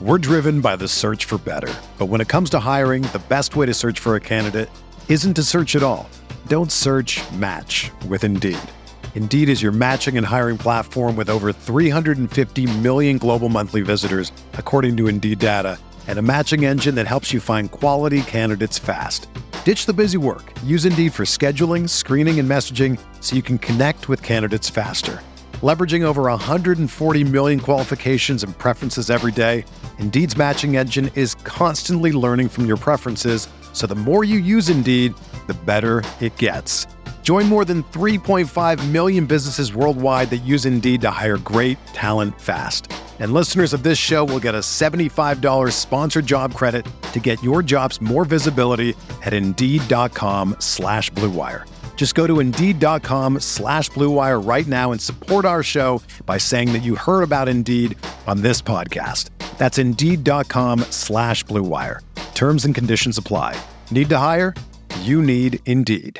We're driven by the search for better. But when it comes to hiring, the best way to search for a candidate isn't to search at all. Don't search, match with Indeed. Indeed is your matching and hiring platform with over 350 million global monthly visitors, according to Indeed data, and a matching engine that helps you find quality candidates fast. Ditch the busy work. Use Indeed for scheduling, screening, and messaging so you can connect with candidates faster. Leveraging over 140 million qualifications and preferences every day, Indeed's matching engine is constantly learning from your preferences, so the more you use Indeed, the better it gets. Join more than 3.5 million businesses worldwide that use Indeed to hire great talent fast. And listeners of this show will get a $75 sponsored job credit to get your jobs more visibility at Indeed.com/Blue Wire. Just go to Indeed.com/Blue Wire right now and support our show by saying that you heard about Indeed on this podcast. That's Indeed.com/Blue Wire. Terms and conditions apply. Need to hire? You need Indeed.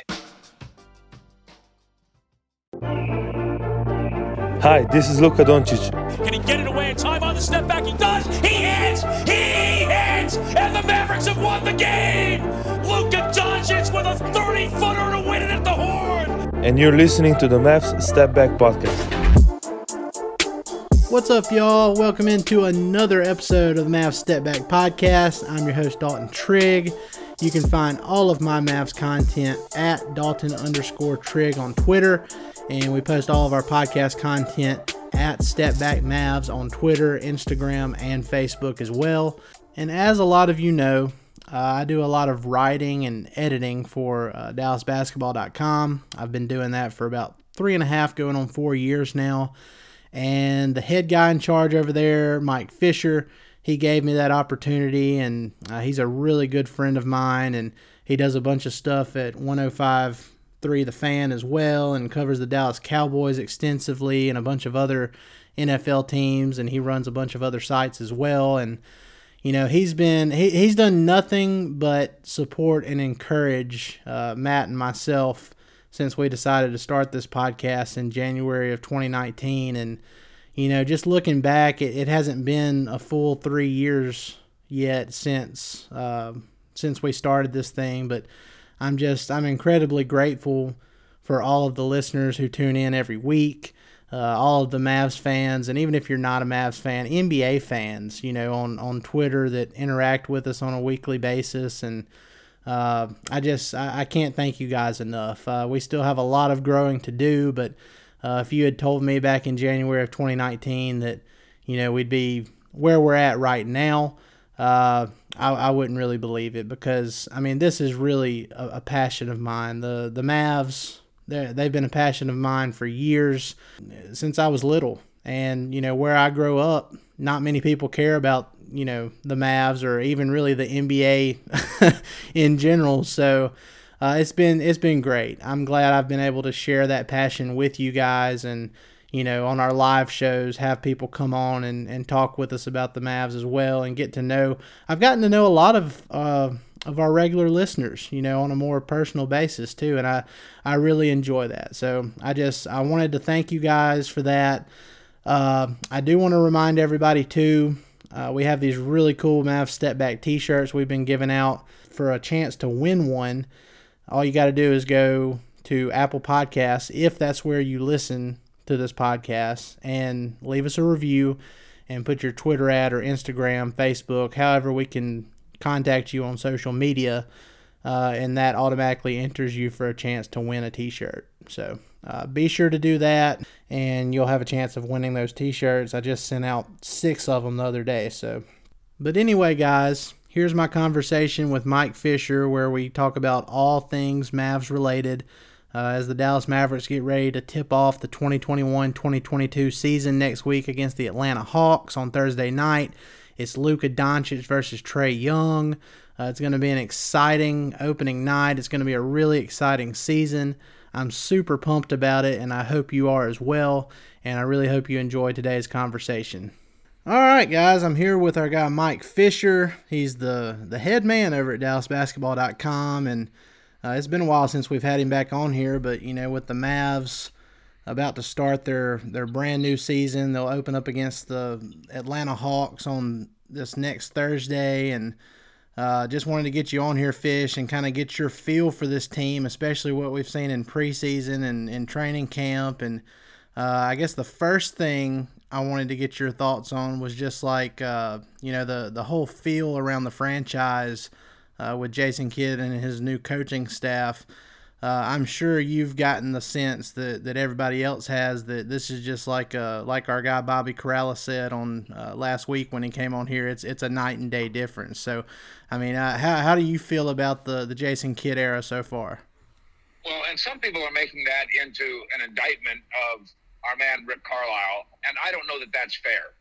Hi, this is Luka Doncic. Can he get it away in time on the step back? He does! He hits! He hits! And the Mavericks have won the game! Luka Doncic with a 30-footer to win it at the horn! And you're listening to the Mavs Step Back Podcast. What's up, y'all? Welcome into another episode of the Mavs Step Back Podcast. I'm your host, Dalton Trigg. You can find all of my Mavs content at Dalton_Trigg on Twitter. And we post all of our podcast content at Step Back Mavs on Twitter, Instagram, and Facebook as well. And as a lot of you know, I do a lot of writing and editing for DallasBasketball.com. I've been doing that for about 3.5, going on 4 years now. And the head guy in charge over there, Mike Fisher, he gave me that opportunity, and he's a really good friend of mine, and he does a bunch of stuff at 105.3 The Fan as well, and covers the Dallas Cowboys extensively and a bunch of other NFL teams, and he runs a bunch of other sites as well. And you know, he's done nothing but support and encourage Matt and myself since we decided to start this podcast in January of 2019. And you know, just looking back, it hasn't been a full 3 years yet since we started this thing, but I'm incredibly grateful for all of the listeners who tune in every week, all of the Mavs fans, and even if you're not a Mavs fan, NBA fans, you know, on Twitter that interact with us on a weekly basis. And I can't thank you guys enough. We still have a lot of growing to do, but if you had told me back in January of 2019 that, you know, we'd be where we're at right now, I wouldn't really believe it, because I mean, this is really a passion of mine. The Mavs, they've been a passion of mine for years, since I was little. And you know, where I grow up, not many people care about, you know, the Mavs or even really the NBA in general. So it's been great. I'm glad I've been able to share that passion with you guys, and you know, on our live shows, have people come on and talk with us about the Mavs as well, and I've gotten to know a lot of our regular listeners, you know, on a more personal basis too, and I really enjoy that. So I wanted to thank you guys for that. I do want to remind everybody too, we have these really cool Mavs Step Back t-shirts we've been giving out. For a chance to win one, all you got to do is go to Apple Podcasts, if that's where you listen to this podcast, and leave us a review and put your Twitter ad or Instagram, Facebook, however we can contact you on social media, and that automatically enters you for a chance to win a t-shirt. So be sure to do that, and you'll have a chance of winning those t-shirts. I just sent out 6 of them the other day. But anyway, guys, here's my conversation with Mike Fisher, where we talk about all things Mavs related, as the Dallas Mavericks get ready to tip off the 2021-2022 season next week against the Atlanta Hawks on Thursday night. It's Luka Doncic versus Trae Young. It's going to be an exciting opening night. It's going to be a really exciting season. I'm super pumped about it, and I hope you are as well, and I really hope you enjoy today's conversation. All right, guys, I'm here with our guy Mike Fisher. He's the head man over at DallasBasketball.com, and it's been a while since we've had him back on here, but, you know, with the Mavs about to start their brand new season, they'll open up against the Atlanta Hawks on this next Thursday, and just wanted to get you on here, Fish, and kind of get your feel for this team, especially what we've seen in preseason and in training camp. And I guess the first thing I wanted to get your thoughts on was just like, the whole feel around the franchise with Jason Kidd and his new coaching staff. I'm sure you've gotten the sense that everybody else has, that this is just like our guy Bobby Corrales said on last week when he came on here. It's a night and day difference. So, I mean, how do you feel about the Jason Kidd era so far? Well, and some people are making that into an indictment of our man Rick Carlisle, and I don't know that that's fair.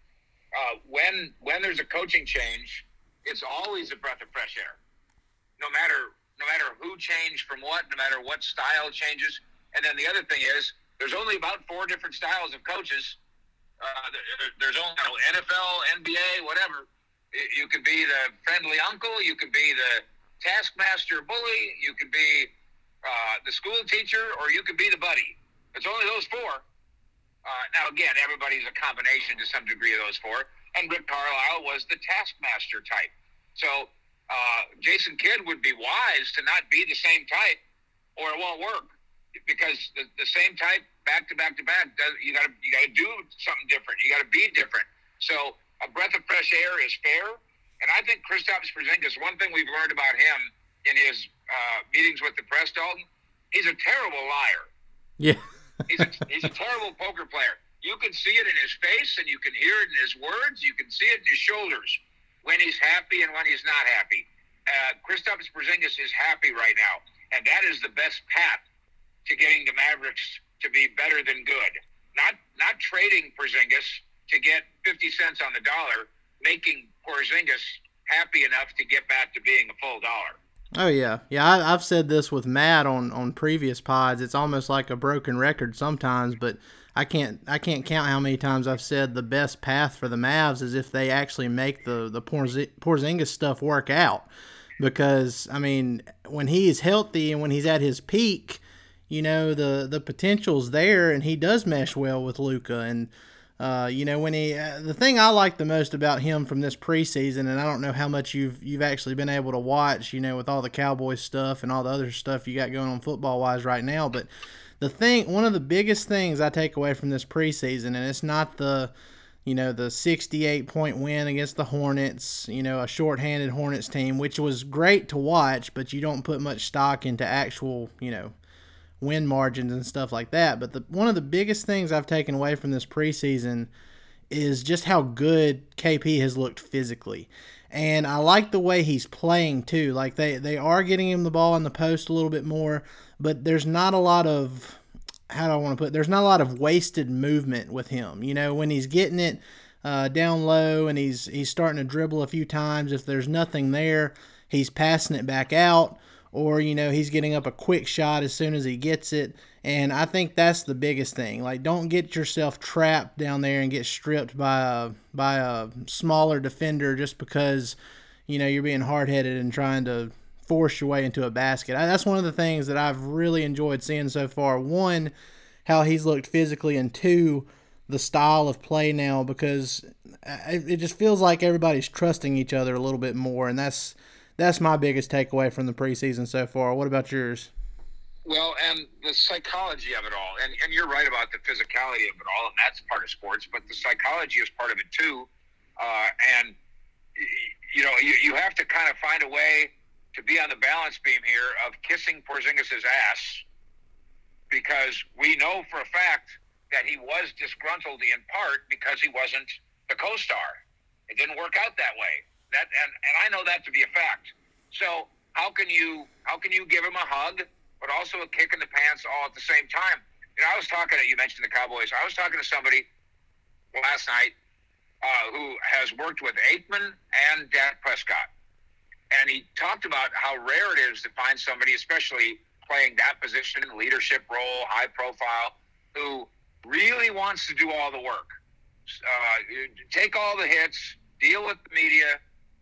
When there's a coaching change, it's always a breath of fresh air. No matter who changed from what, no matter what style changes. And then the other thing is, there's only about 4 different styles of coaches. There's only NFL, NBA, whatever. You could be the friendly uncle. You could be the taskmaster bully. You could be the school teacher, or you could be the buddy. It's only those 4. Now, again, everybody's a combination to some degree of those 4. And Rick Carlisle was the taskmaster type. So Jason Kidd would be wise to not be the same type, or it won't work, because the same type back to back to back, you got to do something different. You got to be different. So a breath of fresh air is fair, and I think Kristaps Porzingis, one thing we've learned about him in his meetings with the press, Dalton, he's a terrible liar. Yeah. He's a terrible poker player. You can see it in his face, and you can hear it in his words. You can see it in his shoulders when he's happy and when he's not happy. Kristaps Porzingis is happy right now, and that is the best path to getting the Mavericks to be better than good. Not trading Porzingis to get 50 cents on the dollar, making Porzingis happy enough to get back to being a full dollar. Oh, yeah. Yeah, I've said this with Matt on previous pods. It's almost like a broken record sometimes, but I can't count how many times I've said the best path for the Mavs is if they actually make the Porzingis stuff work out. Because, I mean, when he is healthy and when he's at his peak, the potential's there, and he does mesh well with Luka. And, when the thing I like the most about him from this preseason, and I don't know how much you've actually been able to watch, with all the Cowboys stuff and all the other stuff you got going on football-wise right now, but one of the biggest things I take away from this preseason, and it's not the 68-point win against the Hornets, a shorthanded Hornets team, which was great to watch, but you don't put much stock into actual, win margins and stuff like that. But one of the biggest things I've taken away from this preseason is just how good KP has looked physically. And I like the way he's playing too. Like they are getting him the ball in the post a little bit more, but there's not a lot of, there's not a lot of wasted movement with him. When he's getting it down low and he's starting to dribble a few times, if there's nothing there, he's passing it back out, or, he's getting up a quick shot as soon as he gets it. And I think that's the biggest thing. Like, don't get yourself trapped down there and get stripped by a smaller defender just because, you're being hard-headed and trying to force your way into a basket. That's one of the things that I've really enjoyed seeing so far. One, how he's looked physically, and 2, the style of play now, because it just feels like everybody's trusting each other a little bit more, and that's my biggest takeaway from the preseason so far. What about yours? Well, and the psychology of it all, and you're right about the physicality of it all, and that's part of sports, but the psychology is part of it too. And you have to kind of find a way to be on the balance beam here of kissing Porzingis' ass, because we know for a fact that he was disgruntled in part because he wasn't the co-star. It didn't work out that way. And I know that to be a fact. So how can you give him a hug, but also a kick in the pants all at the same time? You mentioned the Cowboys. I was talking to somebody last night who has worked with Aikman and Dak Prescott. And he talked about how rare it is to find somebody, especially playing that position, leadership role, high profile, who really wants to do all the work. Take all the hits, deal with the media,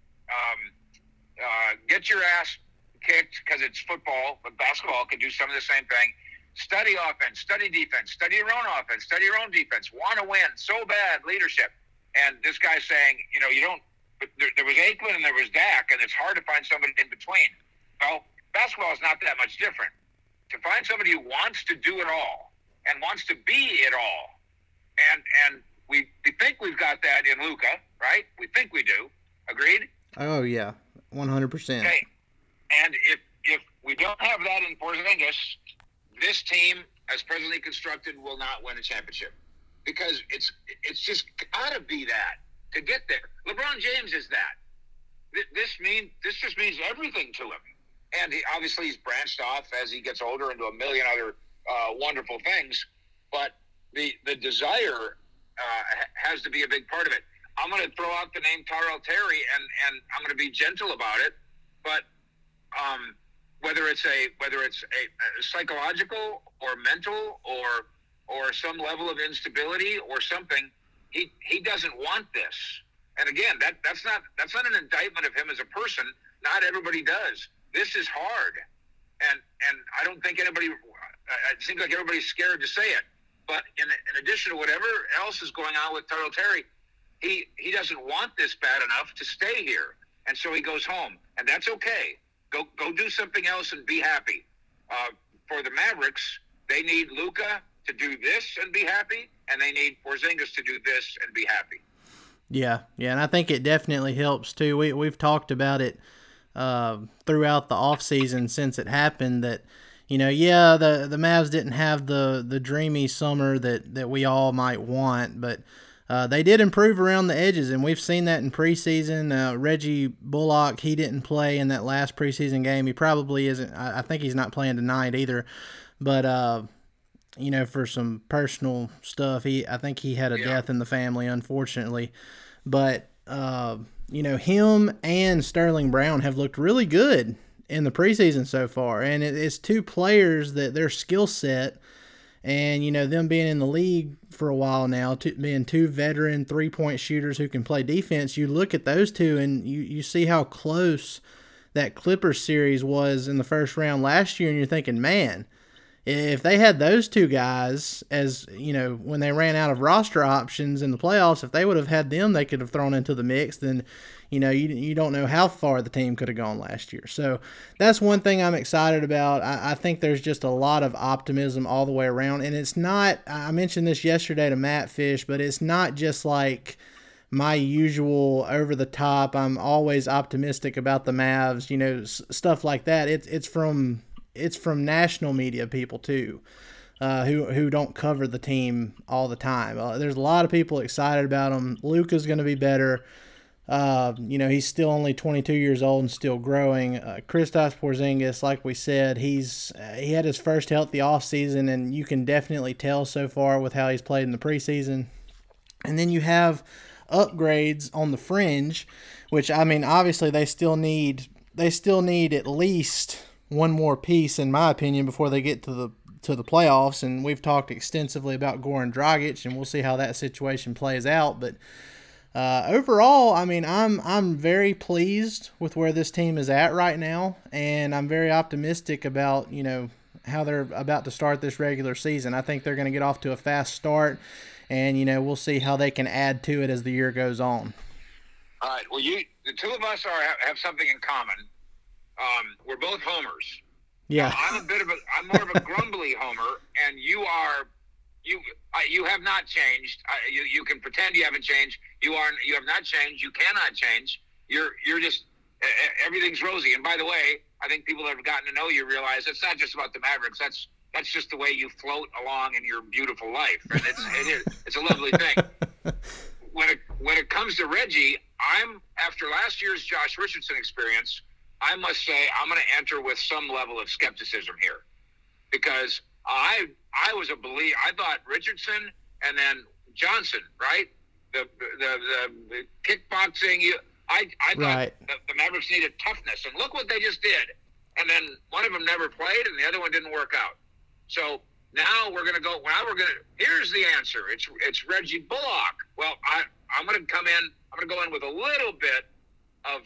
get your ass kicked because it's football, but basketball can do some of the same thing. Study offense, study defense, study your own offense, study your own defense, want to win so bad, leadership. And this guy's saying, you but there was Aikman and there was Dak, and it's hard to find somebody in between. Well, basketball is not that much different. To find somebody who wants to do it all and wants to be it all, and we think we've got that in Luka, right? We think we do. Agreed? Oh yeah, 100%. Okay. And if we don't have that in Porzingis, this team, as presently constructed, will not win a championship, because it's just got to be that to get there. LeBron James is that. This just means everything to him. And obviously he's branched off as he gets older into a million other wonderful things. But the desire has to be a big part of it. I'm going to throw out the name Tyrell Terry, and I'm going to be gentle about it. But whether it's a psychological or mental or some level of instability or something, he doesn't want this. And again, that's not an indictment of him as a person. Not everybody does. This is hard, and I don't think anybody. It seems like everybody's scared to say it. But in addition to whatever else is going on with Tyrell Terry, he doesn't want this bad enough to stay here, and so he goes home, and that's okay. Go do something else and be happy. For the Mavericks, they need Luka to do this and be happy, and they need Porzingis to do this and be happy. Yeah, and I think it definitely helps too. We've talked about it throughout the offseason since it happened that, the Mavs didn't have the dreamy summer that we all might want, but they did improve around the edges, and we've seen that in preseason. Reggie Bullock, he didn't play in that last preseason game. He probably isn't. I think he's not playing tonight either, but for some personal stuff, I think he had a death in the family, unfortunately. But him and Sterling Brown have looked really good in the preseason so far, and it's two players that their skill set, and them being in the league for a while now, being two veteran 3-point shooters who can play defense. You look at those two, and you see how close that Clippers series was in the first round last year, and you're thinking, man, if they had those two guys, as when they ran out of roster options in the playoffs, if they would have had them, they could have thrown into the mix. Then, you don't know how far the team could have gone last year. So that's one thing I'm excited about. I think there's just a lot of optimism all the way around, and it's not. I mentioned this yesterday to Matt Fish, but it's not just like my usual over the top. I'm always optimistic about the Mavs, stuff like that. It's from national media people too, who don't cover the team all the time. There's a lot of people excited about him. Luka's going to be better. He's still only 22 years old and still growing. Kristaps Porzingis, like we said, he had his first healthy offseason, and you can definitely tell so far with how he's played in the preseason. And then you have upgrades on the fringe, which obviously they still need at least one more piece, in my opinion, before they get to the playoffs. And we've talked extensively about Goran Dragic, and we'll see how that situation plays out. But overall, I'm very pleased with where this team is at right now, and I'm very optimistic about how they're about to start this regular season. I think they're going to get off to a fast start, and we'll see how they can add to it as the year goes on. All right. Well, the two of us have something in common. We're both homers. Yeah. I'm more of a grumbly homer, and you have not changed. You can pretend you haven't changed. You have not changed. You cannot change. You're just everything's rosy. And by the way, I think people that have gotten to know you realize it's not just about the Mavericks. That's just the way you float along in your beautiful life, and it's a lovely thing. When it comes to Reggie, after last year's Josh Richardson experience, I must say I'm going to enter with some level of skepticism here, because I was a believer. I thought Richardson and then Johnson, right? The kickboxing. I thought right. the Mavericks needed toughness, and look what they just did. And then one of them never played, and the other one didn't work out. So now we're going to go. Here's the answer. It's Reggie Bullock. Well, I'm going to come in. I'm going to go in with a little bit of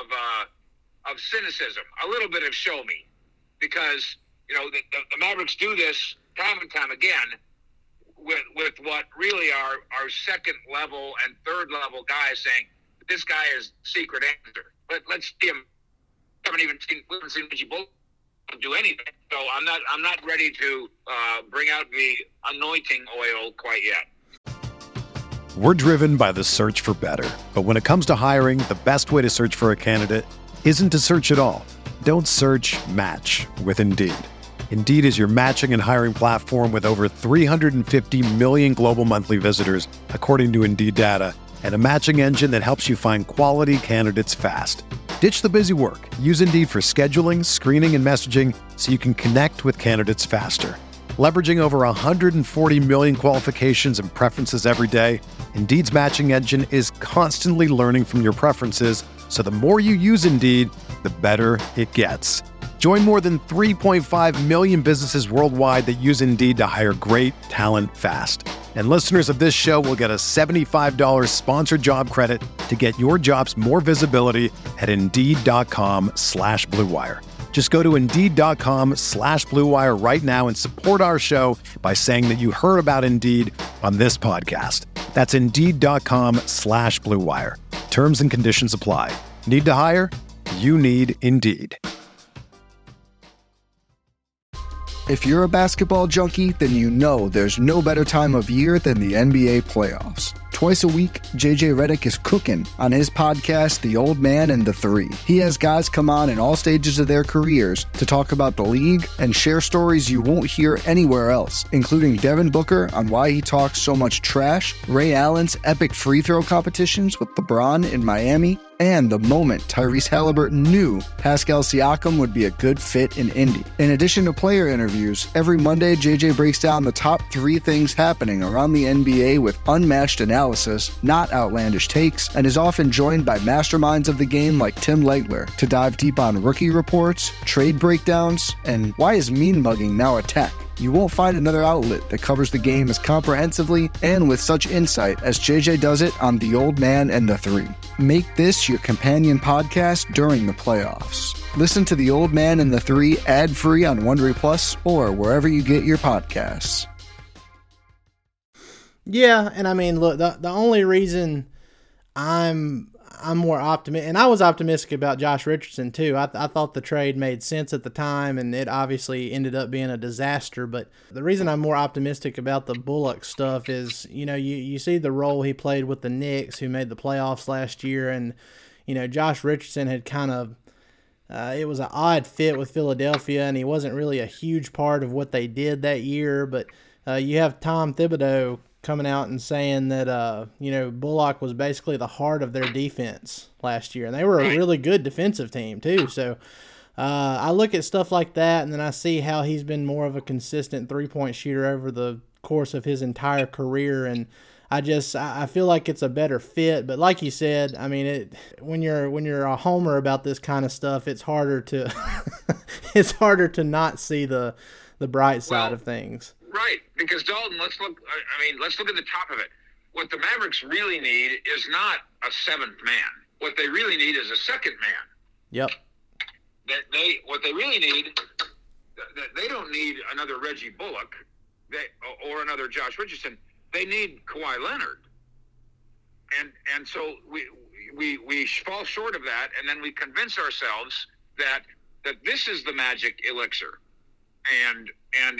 cynicism, a little bit of show me, because the Mavericks do this time and time again with what really are second level and third level guys saying, this guy is secret answer. But let's see him. We haven't seen Reggie Bullock do anything. So I'm not ready to bring out the anointing oil quite yet. We're driven by the search for better. But when it comes to hiring, the best way to search for a candidate isn't to search at all. Don't search, match with Indeed. Indeed is your matching and hiring platform with over 350 million global monthly visitors, according to Indeed data, and a matching engine that helps you find quality candidates fast. Ditch the busy work. Use Indeed for scheduling, screening, and messaging so you can connect with candidates faster. Leveraging over 140 million qualifications and preferences every day, Indeed's matching engine is constantly learning from your preferences, so the more you use Indeed, the better it gets. Join more than 3.5 million businesses worldwide that use Indeed to hire great talent fast. And listeners of this show will get a $75 sponsored job credit to get your jobs more visibility at Indeed.com/Blue Wire. Just go to Indeed.com/Blue Wire right now and support our show by saying that you heard about Indeed on this podcast. That's Indeed.com/Blue Wire. Terms and conditions apply. Need to hire? You need Indeed. If you're a basketball junkie, then you know there's no better time of year than the NBA playoffs. Twice a week, JJ Redick is cooking on his podcast, The Old Man and the Three. He has guys come on in all stages of their careers to talk about the league and share stories you won't hear anywhere else, including Devin Booker on why he talks so much trash, Ray Allen's epic free throw competitions with LeBron in Miami, and the moment Tyrese Halliburton knew Pascal Siakam would be a good fit in Indy. In addition to player interviews, every Monday JJ breaks down the top 3 things happening around the NBA with unmatched analysis, not outlandish takes, and is often joined by masterminds of the game like Tim Legler to dive deep on rookie reports, trade breakdowns, and why is mean mugging now a tech? You won't find another outlet that covers the game as comprehensively and with such insight as JJ does it on The Old Man and the Three. Make this your companion podcast during the playoffs. Listen to The Old Man and the Three ad-free on Wondery Plus or wherever you get your podcasts. Yeah, and I mean, look, the only reason I'm more optimistic, and I was optimistic about Josh Richardson too. I thought the trade made sense at the time, and it obviously ended up being a disaster. But the reason I'm more optimistic about the Bullock stuff is, you see the role he played with the Knicks, who made the playoffs last year, and Josh Richardson had kind of it was an odd fit with Philadelphia, and he wasn't really a huge part of what they did that year. But you have Tom Thibodeau coming out and saying that, Bullock was basically the heart of their defense last year. And they were a really good defensive team, too. So I look at stuff like that, and then I see how he's been more of a consistent three-point shooter over the course of his entire career. And I feel like it's a better fit. But like you said, I mean, when you're a homer about this kind of stuff, it's harder to to not see the bright side of things. Right, because Dalton, let's look at the top of it. What the Mavericks really need is not a seventh man. What they really need is a second man. Yep. What they really need, they don't need another Reggie Bullock or another Josh Richardson. They need Kawhi Leonard. And so we fall short of that, and then we convince ourselves that this is the magic elixir. And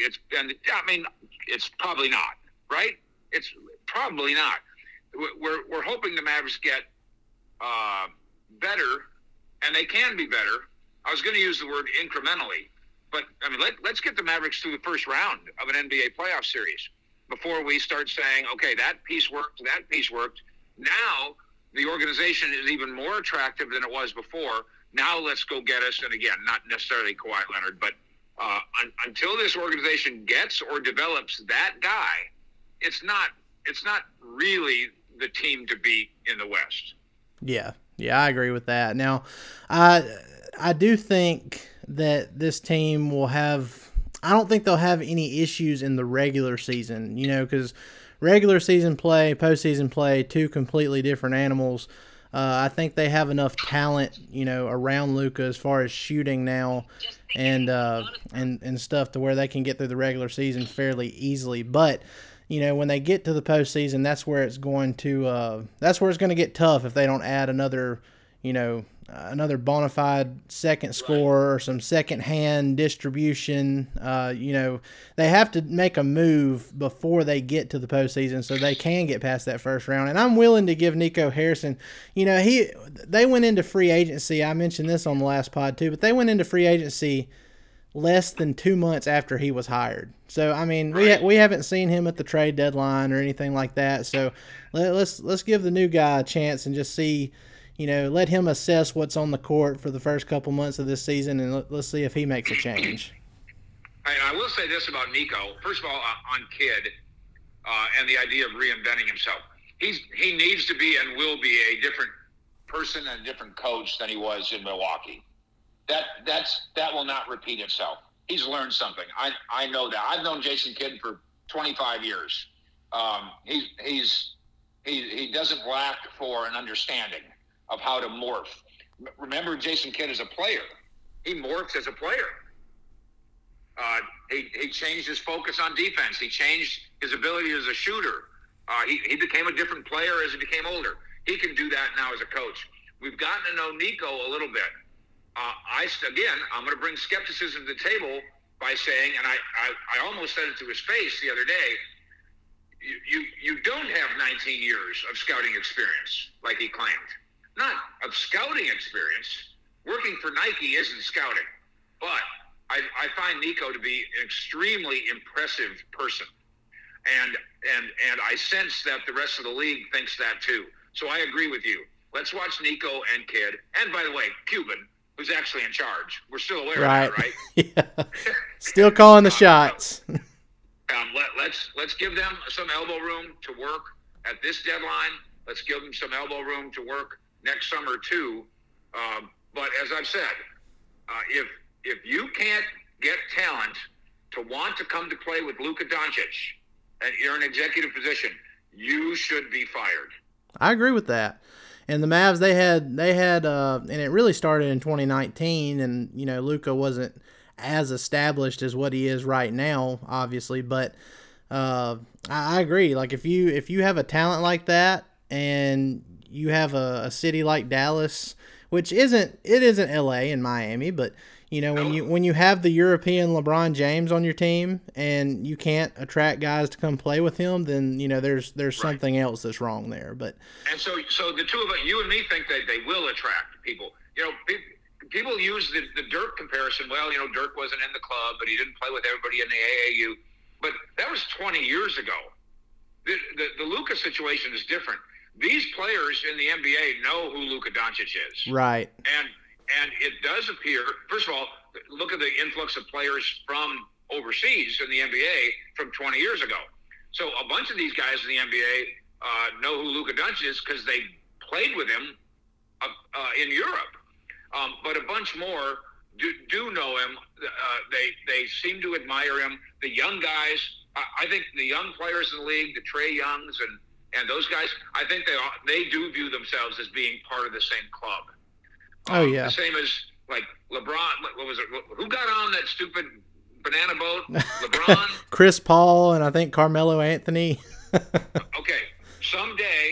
it's probably not, right? It's probably not. We're hoping the Mavericks get better, and they can be better. I was going to use the word incrementally, but I mean, let's get the Mavericks through the first round of an NBA playoff series before we start saying, okay, that piece worked, that piece worked. Now the organization is even more attractive than it was before. Now let's go get us, and again, not necessarily Kawhi Leonard, but until this organization gets or develops that guy, it's not really the team to beat in the West. Yeah, I agree with that. Now, I do think that this team will have – I don't think they'll have any issues in the regular season, because regular season play, postseason play, two completely different animals. I think they have enough talent, around Luka as far as shooting now and stuff to where they can get through the regular season fairly easily. But when they get to the postseason, that's where it's going to get tough if they don't add another bona fide second scorer or some second-hand distribution. They have to make a move before they get to the postseason so they can get past that first round. And I'm willing to give Nico Harrison, they went into free agency. I mentioned this on the last pod too, but they went into free agency less than 2 months after he was hired. So, I mean, we haven't seen him at the trade deadline or anything like that. So let's give the new guy a chance and just see, let him assess what's on the court for the first couple months of this season, and let's see if he makes a change. I will say this about Nico. First of all, on Kidd and the idea of reinventing himself. He needs to be and will be a different person and a different coach than he was in Milwaukee. That will not repeat itself. He's learned something. I know that. I've known Jason Kidd for 25 years. He doesn't lack for an understanding of how to morph. Remember, Jason Kidd is a player. He morphs as a player. He changed his focus on defense. He changed his ability as a shooter. He became a different player as he became older. He can do that now as a coach. We've gotten to know Nico a little bit. I'm going to bring skepticism to the table by saying, and I almost said it to his face the other day, you don't have 19 years of scouting experience like he claimed. Not of scouting experience. Working for Nike isn't scouting. But I find Nico to be an extremely impressive person. And I sense that the rest of the league thinks that too. So I agree with you. Let's watch Nico and Kidd. And by the way, Cuban, who's actually in charge. We're still aware of that, right? Yeah. Still calling the shots. Let's give them some elbow room to work at this deadline. Let's give them some elbow room to work next summer too. But as I've said, if you can't get talent to want to come to play with Luka Doncic and you're in an executive position, you should be fired. I agree with that. And the Mavs, they had, and it really started in 2019, and Luka wasn't as established as what he is right now, obviously. But I agree. Like if you have a talent like that, and you have a city like Dallas, which isn't LA and Miami, but when you have the European LeBron James on your team and you can't attract guys to come play with him, then there's something else that's wrong there. But so the two of us, you and me, think that they will attract people. People use the Dirk comparison. Well, Dirk wasn't in the club, but he didn't play with everybody in the AAU. But that was 20 years ago. The Luka situation is different. These players in the NBA know who Luka Doncic is. Right. And it does appear, first of all, look at the influx of players from overseas in the NBA from 20 years ago. So a bunch of these guys in the NBA know who Luka Doncic is because they played with him in Europe. But a bunch more do know him. They seem to admire him. The young guys, I think the young players in the league, the Trae Youngs and those guys, I think they do view themselves as being part of the same club. Oh, yeah. The same as, like, LeBron. What was it? Who got on that stupid banana boat? LeBron? Chris Paul and I think Carmelo Anthony. Okay. Someday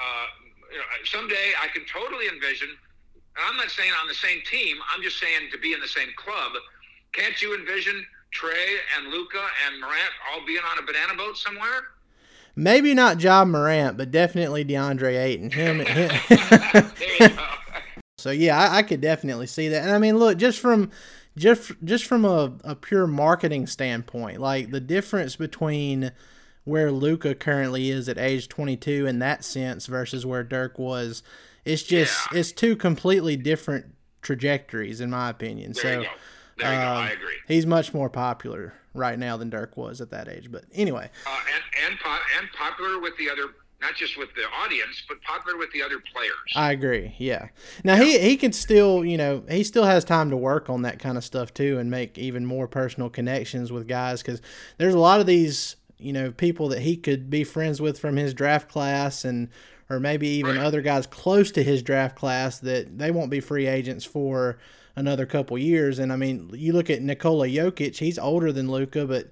I can totally envision, and I'm not saying on the same team, I'm just saying to be in the same club. Can't you envision Trae and Luka and Morant all being on a banana boat somewhere? Maybe not Ja Morant, but definitely DeAndre Ayton. Him. There you go. So yeah, I could definitely see that. And I mean, look, just from a pure marketing standpoint, like the difference between where Luka currently is at age 22 in that sense versus where Dirk was, it's two completely different trajectories in my opinion. There you go. I agree. He's much more popular right now than Dirk was at that age. But anyway, and popular with the other. Not just with the audience, but popular with the other players. I agree, yeah. Now, he can still, he still has time to work on that kind of stuff, too, and make even more personal connections with guys, because there's a lot of these, people that he could be friends with from his draft class or maybe even other guys close to his draft class that they won't be free agents for another couple years. And, I mean, you look at Nikola Jokic, he's older than Luka, but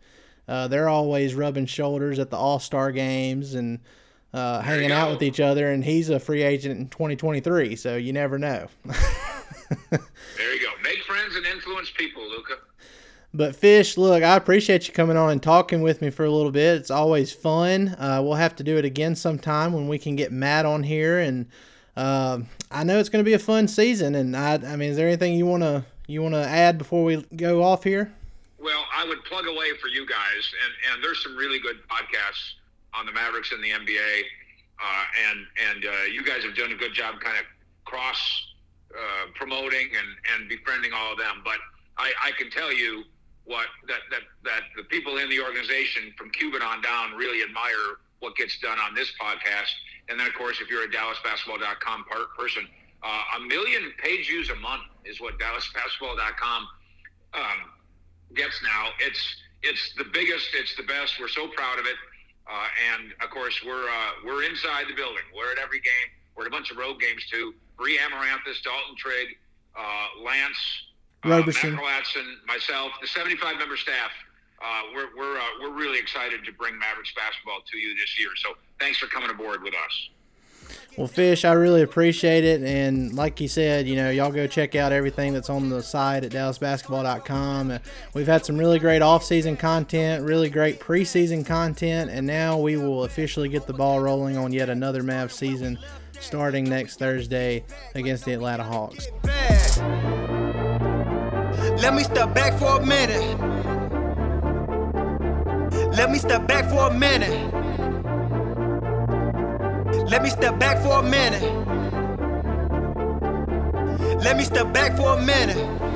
they're always rubbing shoulders at the All-Star games and hanging out with each other, and he's a free agent in 2023, so you never know. There you go. Make friends and influence people, Luca. But Fish, look, I appreciate you coming on and talking with me for a little bit. It's always fun. We'll have to do it again sometime when we can get Matt on here, and I know it's going to be a fun season. And I mean, is there anything you want to add before we go off here? Well, I would plug away for you guys, and there's some really good podcasts on the Mavericks and the NBA, and you guys have done a good job kind of cross promoting and befriending all of them. But I can tell you that the people in the organization from Cuban on down really admire what gets done on this podcast. And then, of course, if you're a DallasBasketball.com person, 1 million page views a month is what DallasBasketball.com gets now. It's the biggest. It's the best. We're so proud of it. And of course, we're inside the building. We're at every game. We're at a bunch of road games too. Bree Amaranthus, Dalton Trigg, Lance, Roberson, Matt Latson, myself, the 75-member staff. We're really excited to bring Mavericks basketball to you this year. So thanks for coming aboard with us. Well, Fish, I really appreciate it. And like you said, y'all go check out everything that's on the site at DallasBasketball.com. We've had some really great off-season content, really great preseason content, and now we will officially get the ball rolling on yet another Mavs season starting next Thursday against the Atlanta Hawks. Let me step back for a minute. Let me step back for a minute. Let me step back for a minute. Let me step back for a minute.